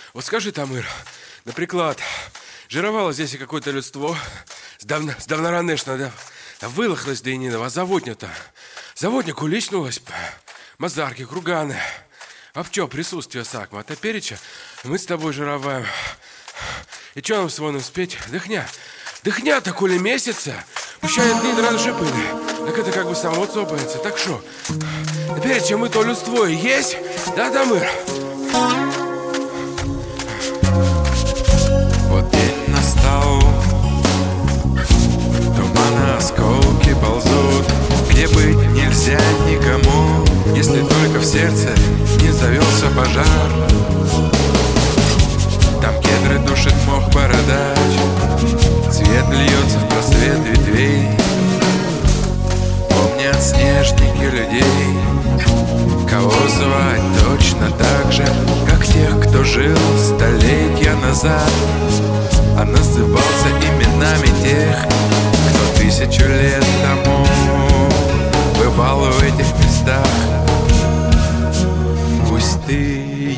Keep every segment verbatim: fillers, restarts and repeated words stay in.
Вот скажи, Тамыр, наприклад, жировало здесь и какое-то людство, здавна, здавна ранешно, да, да вылахлось да и не а заводня-то, заводня куличнулась, мазарки, круганы, а в чё присутствие сакма, а топереча мы с тобой жироваем. И чё нам с воном спеть? Дыхня, дыхня-то коли месяца, пущай дни рано шипыли, так это как бы само цопается, так шо, топереча мы то людство и есть, да, Тамыр? Вот день настал, тумана осколки ползут, где быть нельзя никому, если только в сердце не завелся пожар. Там кедры душит мох бородач, свет льется в просвет ветвей. Помнят снежники людей, кого звать точно так же, как тех, кто жил столетия назад, а назывался именами тех, кто тысячу лет тому бывал в этих местах. Пусть ты и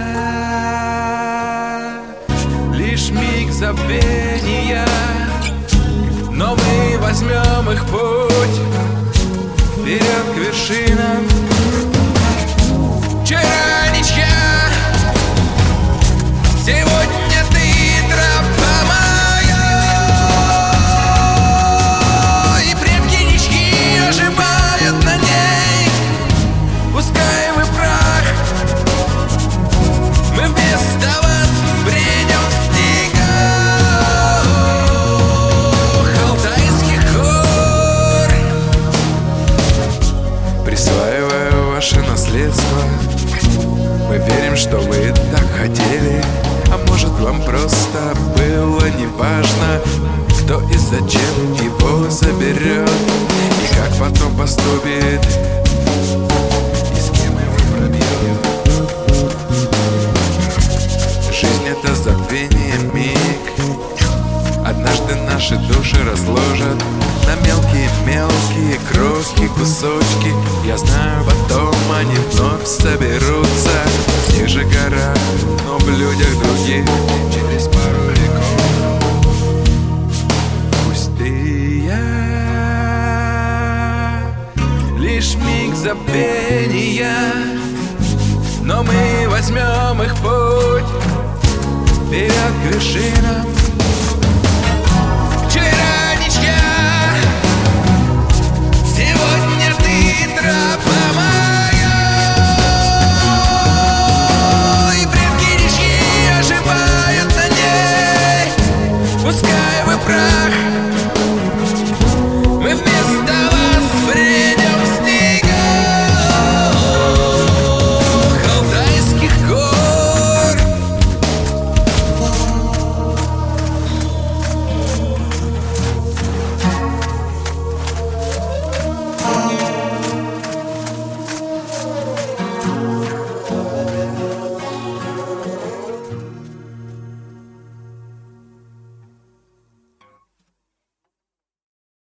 я лишь миг забвения, но мы возьмем их путь вперед к вершинам. Вчера ничья, сегодня ты тропа моя, и предки ничьи оживают на ней. Пускай мы прах, мы вместо вас бредем в снегах алтайских гор. Присваиваю ваше наследство, мы верим, что вы так хотели. А может, вам просто было неважно, кто и зачем его заберет, и как потом поступит, и с кем его пробьет. Жизнь — это забвение миг. Однажды наши души разложат на мелкие-мелкие крохи, кусочки. Я знаю, потом они вновь соберутся в тех же горах, но в людях других через пару веков. Пусть ты и я лишь миг забвения, но мы возьмем их путь вперед к вершинам.